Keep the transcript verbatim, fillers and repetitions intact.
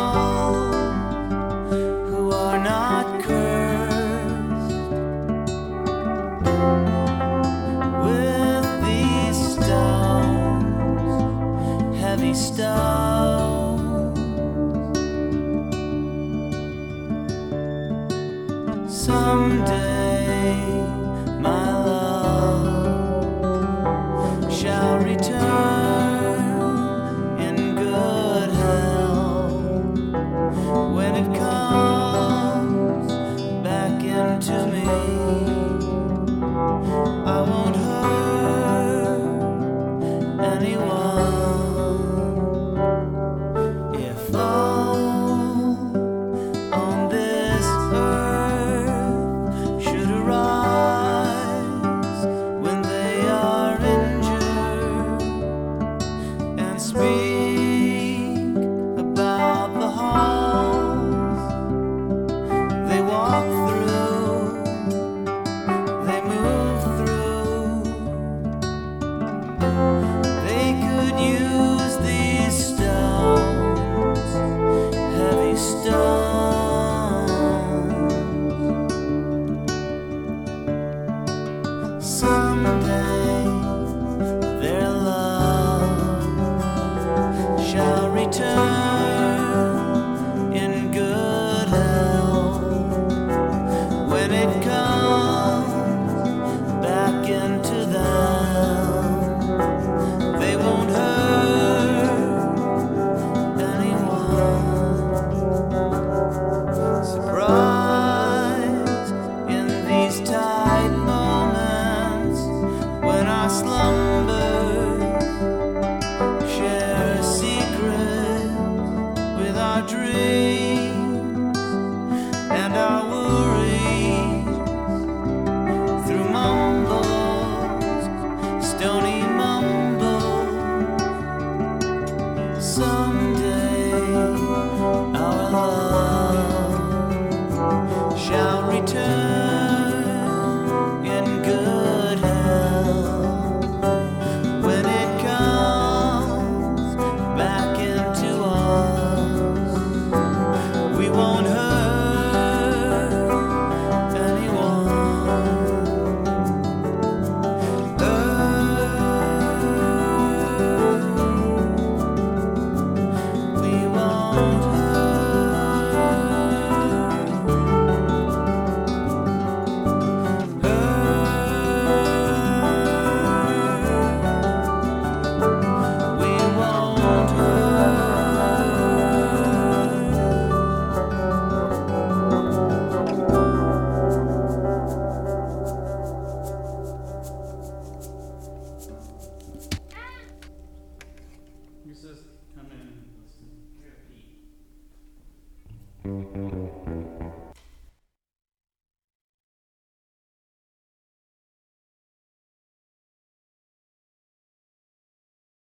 all who are not cursed with these stones, heavy stones. Someday my love shall return in good health. When it comes back into me, I won't hurt anyone. If all on this earth should arise when they are injured and speak about the halls they walk through, they move through, they could use these stones, heavy stones. Someday their love shall return in good health. When it comes back into them, they won't hurt anyone. Surprise in these tight moments when our slumbers share a secret with our dreams and our worries through mumbles, stony mumbles. Someday our love shall return in good health. When it comes back into us, we won't hurt anyone. Earth, we won't hurt. We won't You says come in and listen.